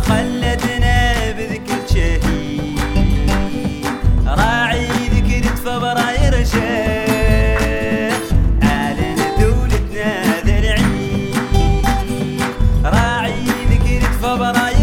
خلدنا بذكر شهيد راعي ذكرة فبراير شاه أعلن دولتنا ذا العيد راعي ذكرة فبراير